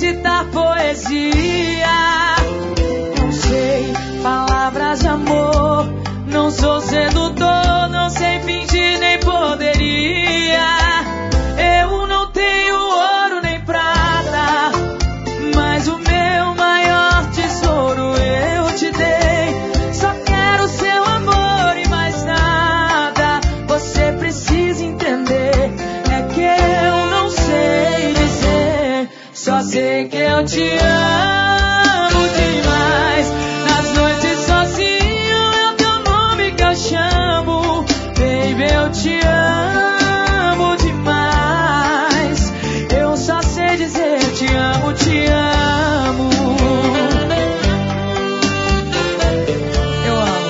recitar poesia. Não sei palavras de amor, não sou sedutor, não sei fingir nem poderia. Eu não tenho ouro nem prata, mas o meu maior tesouro eu te dei. Só quero seu amor e mais nada. Você precisa entender, é que eu não sei dizer. Só sei que eu te amo demais. Nas noites sozinho é o teu nome que eu chamo. Baby, eu te amo demais. Eu só sei dizer te amo, te amo. Eu amo.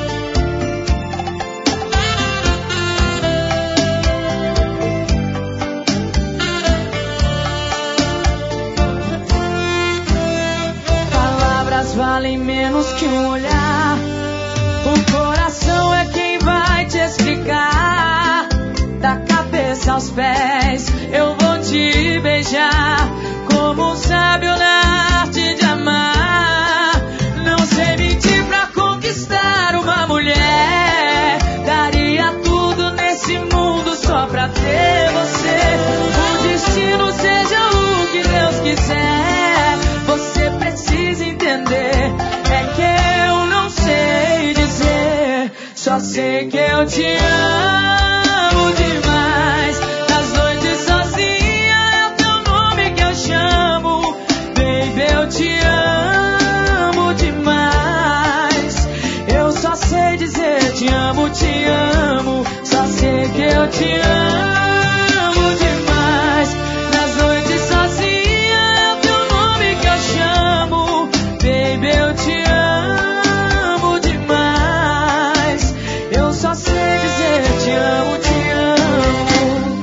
Palavras valem menos que um olhar. O coração é quem vai te explicar. Da cabeça aos pés eu vou te beijar, como um sábio na arte de amar. Não sei mentir pra conquistar uma mulher. Daria tudo nesse mundo só pra ter você. O destino seja o que Deus quiser. Você precisa entender, é que eu não sei dizer. Só sei que eu te amo demais. Nas noites sozinha é o teu nome que eu chamo. Baby, eu te amo demais. Eu só sei dizer te amo, te amo. Só sei que eu te amo demais. Nas noites sozinha é o teu nome que eu chamo. Baby, eu te amo demais. Eu só sei dizer te amo, te amo.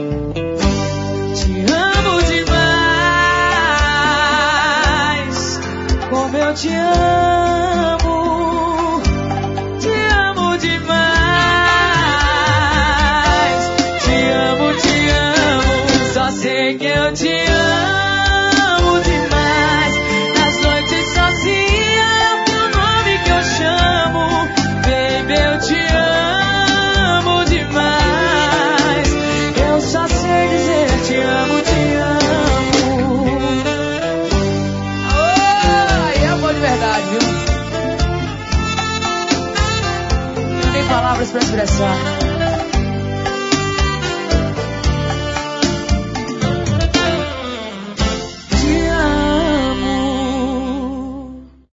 Te amo demais. Como eu te amo. Te amo demais. Te amo, te amo. Só sei que eu te amo demais. Nas noites sozinha é o teu nome que eu chamo. Baby, eu te amo demais. Eu só sei dizer te amo, te amo. Ai, amor de verdade, viu? Não tem palavras pra expressar.